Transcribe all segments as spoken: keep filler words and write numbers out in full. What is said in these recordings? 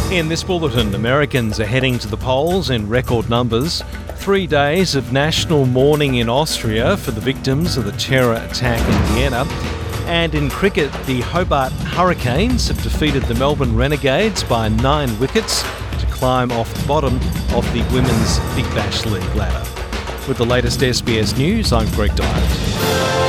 In this bulletin, Americans are heading to the polls in record numbers. Three days of national mourning in Austria for the victims of the terror attack in Vienna. And in cricket, the Hobart Hurricanes have defeated the Melbourne Renegades by nine wickets to climb off the bottom of the Women's Big Bash League ladder. With the latest S B S News, I'm Greg Dyatt.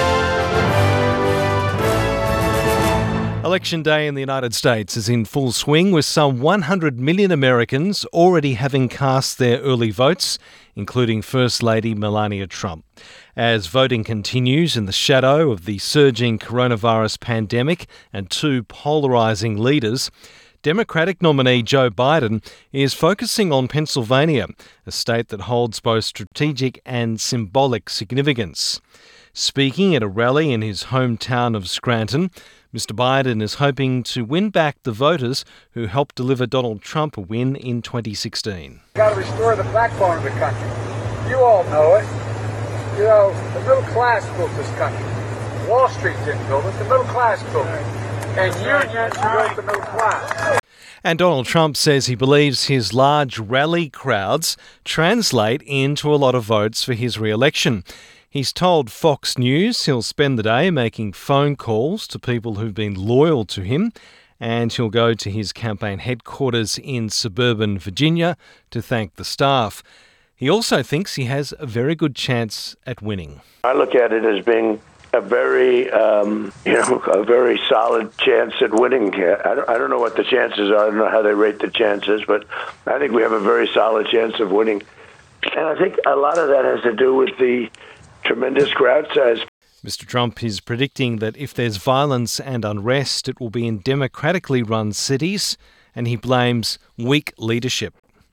Election day in the United States is in full swing, with some one hundred million Americans already having cast their early votes, including First Lady Melania Trump. As voting continues in the shadow of the surging coronavirus pandemic and two polarising leaders, Democratic nominee Joe Biden is focusing on Pennsylvania, a state that holds both strategic and symbolic significance. Speaking at a rally in his hometown of Scranton, Mister Biden is hoping to win back the voters who helped deliver Donald Trump a win in twenty sixteen. We've got to restore the backbone of the country. You all know it. You know, the middle class built this country. Wall Street didn't build it. The middle class built it. And unions built the middle class. And Donald Trump says he believes his large rally crowds translate into a lot of votes for his re-election. He's told Fox News he'll spend the day making phone calls to people who've been loyal to him, and he'll go to his campaign headquarters in suburban Virginia to thank the staff. He also thinks he has a very good chance at winning. I look at it as being a very, um, you know, a very solid chance at winning. I don't, I don't know what the chances are. I don't know how they rate the chances, but I think we have a very solid chance of winning. And I think a lot of that has to do with the tremendous crowd size. Mister Trump is predicting that if there's violence and unrest, it will be in democratically run cities, and he blames weak leadership.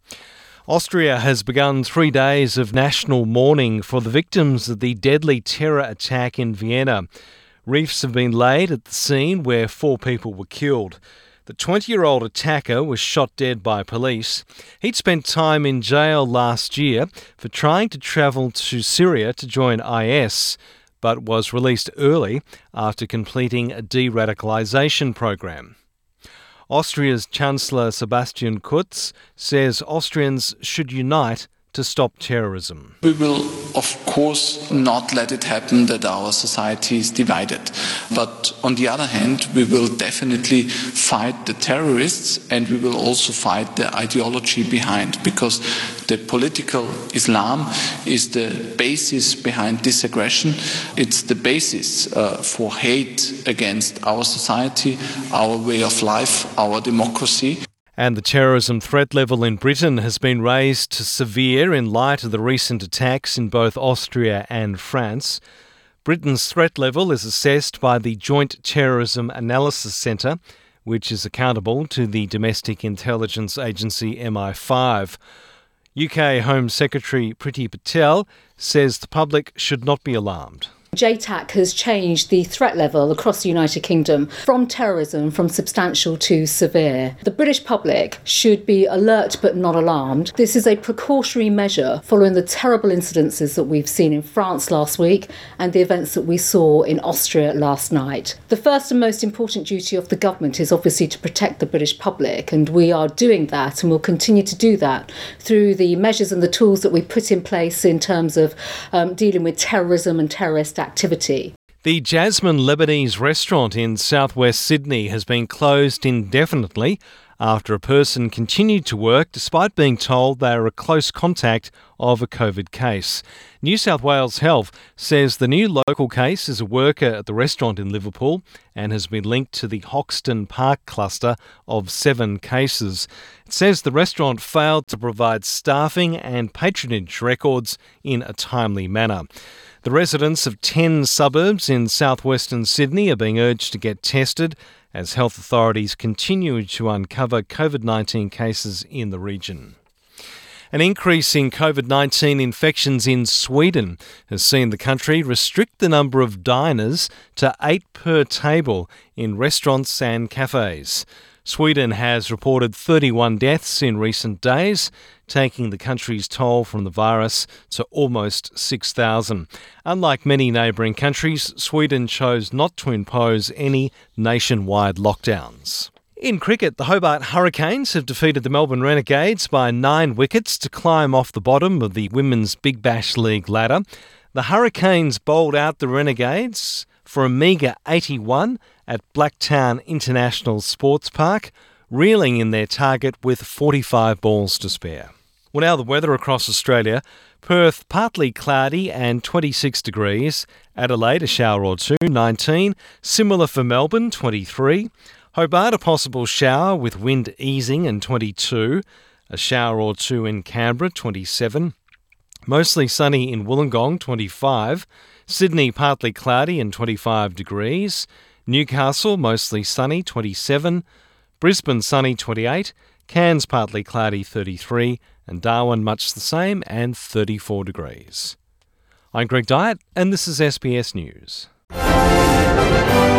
Austria has begun three days of national mourning for the victims of the deadly terror attack in Vienna. Wreaths have been laid at the scene where four people were killed. The twenty-year-old attacker was shot dead by police. He'd spent time in jail last year for trying to travel to Syria to join I S, but was released early after completing a de-radicalisation program. Austria's Chancellor Sebastian Kurz says Austrians should unite to stop terrorism. We will, of course, not let it happen that our society is divided. But on the other hand, we will definitely fight the terrorists, and we will also fight the ideology behind, because the political Islam is the basis behind this aggression. It's the basis uh, for hate against our society, our way of life, our democracy. And the terrorism threat level in Britain has been raised to severe in light of the recent attacks in both Austria and France. Britain's threat level is assessed by the Joint Terrorism Analysis Centre, which is accountable to the domestic intelligence agency M I five. U K Home Secretary Priti Patel says the public should not be alarmed. J TAC has changed the threat level across the United Kingdom from terrorism from substantial to severe. The British public should be alert but not alarmed. This is a precautionary measure following the terrible incidences that we've seen in France last week and the events that we saw in Austria last night. The first and most important duty of the government is obviously to protect the British public, and we are doing that and will continue to do that through the measures and the tools that we put in place in terms of um, dealing with terrorism and terrorist activity. The Jasmine Lebanese restaurant in southwest Sydney has been closed indefinitely after a person continued to work despite being told they are a close contact of a COVID case. New South Wales Health says the new local case is a worker at the restaurant in Liverpool and has been linked to the Hoxton Park cluster of seven cases. It says the restaurant failed to provide staffing and patronage records in a timely manner. The residents of ten suburbs in southwestern Sydney are being urged to get tested as health authorities continue to uncover COVID nineteen cases in the region. An increase in COVID nineteen infections in Sweden has seen the country restrict the number of diners to eight per table in restaurants and cafes. Sweden has reported thirty-one deaths in recent days, taking the country's toll from the virus to almost six thousand. Unlike many neighbouring countries, Sweden chose not to impose any nationwide lockdowns. In cricket, the Hobart Hurricanes have defeated the Melbourne Renegades by nine wickets to climb off the bottom of the Women's Big Bash League ladder. The Hurricanes bowled out the Renegades for a meagre eighty-one at Blacktown International Sports Park, reeling in their target with forty-five balls to spare. Well, now the weather across Australia. Perth, partly cloudy and twenty-six degrees. Adelaide, a shower or two, nineteen. Similar for Melbourne, twenty-three. Hobart, a possible shower with wind easing and twenty-two. A shower or two in Canberra, twenty-seven. Mostly sunny in Wollongong, twenty-five. Sydney, partly cloudy and twenty-five degrees. Newcastle, mostly sunny, twenty-seven. Brisbane, sunny, twenty-eight. Cairns, partly cloudy, thirty-three. And Darwin, much the same, and thirty-four degrees. I'm Greg Dyett, and this is S B S News.